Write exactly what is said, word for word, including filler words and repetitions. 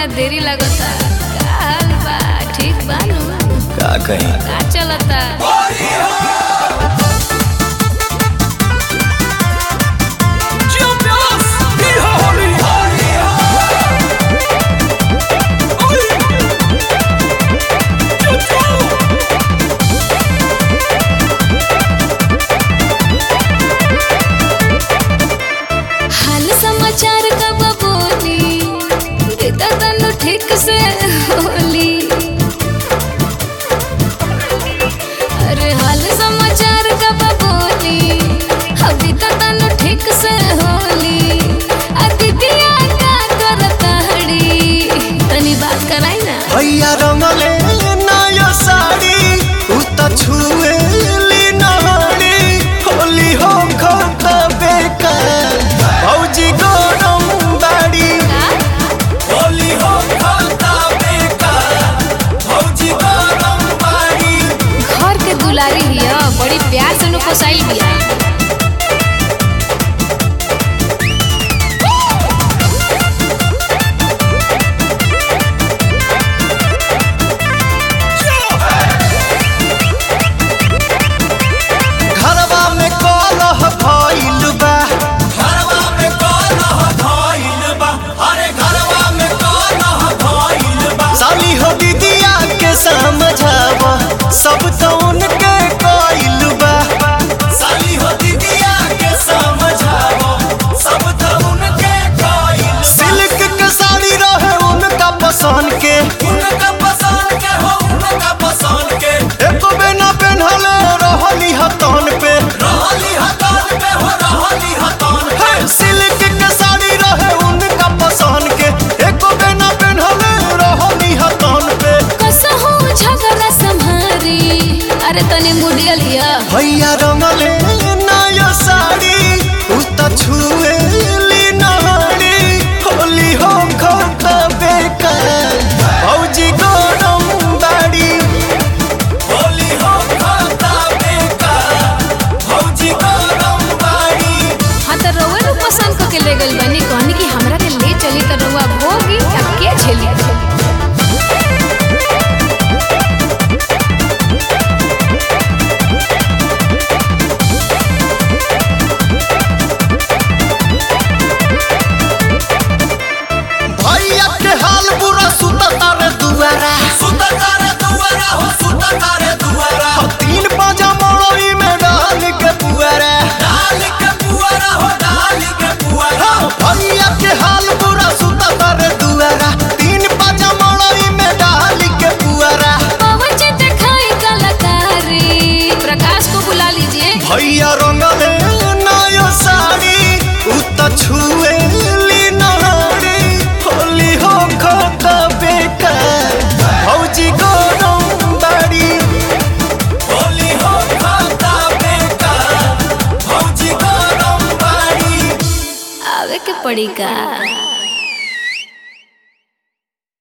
बड़ा देरी लगता। का हाल बा? ठीक बा नु? का कहीं का चलता? हाल समाचार कब बोली देता तनु ठीक से होली। अरे हाल समाचार कब बोली अभी तक तनु ठीक से होली। अतिथिया का करता हड़ी तनी बात कराई ना। भैया रंगले नया साड़ी उ त छुए ली नहाड़ी होली हो खाता बेकार भौजी गरम बाड़ी होली हो खाता बेकार भौजी गरम बाड़ी। घर के दुलारी हिया बड़ी प्यार से नु पोसाइल बिया। घरवा में कलह भइल बा घरवा में कलह भइल बा अरे घरवा में कलह भइल बा। साली हो दीदिया के समझाव सब तो उनके कइल बा। साली हो दीदिया के समझाव सब तो उनके कइल। सिल्क के साड़ी रहे उनका पसंद के उनका पसंद के हो उनका पसंद के एको बिना पेन्हले रहली हतन पे रहली हतन पे हो रहली हतन पे। सिल्क के साड़ी रहे उनका पसंद के एको बिना पेन्हले रहली हतन पे। कसहु झगड़ा संभारी अरे तनी मुडिया लिया। भैया रंगले नया साड़ी उ त छुए ली नहाड़ी होली हो खाता बेकार भौजी गरम बाड़ी होली हो खाता बेकार भौजी गरम बाड़ी। हाँ तो रउआ नु पसंद को के ले गइल बनी कहनी कि हमरा के ले चली तो रउआ भोगी अब के झेली। भैया के हाल बुरा सुता तारे दुआरा सुता तारे दुआरा हो सुता तारे दुआरा। तीन पाजा मड़ई में डाल के पुआरा डाल के पुआरा हो डाल के पुआरा। भैया के हाल बुरा सुता तारे दुआरा तीन पाजा मड़ई में डाल के पुआरा। पवन जी दिखाई कलाकारी प्रकाश को बुला लीजिए। भैया रंगले नया साड़ी उ त छुए ली नहाड़ी होली हो खाता बेकार भौजी गरम बाड़ी होली हो खाता बेकार भौजी गरम बाड़ी। आवे के पड़ी का।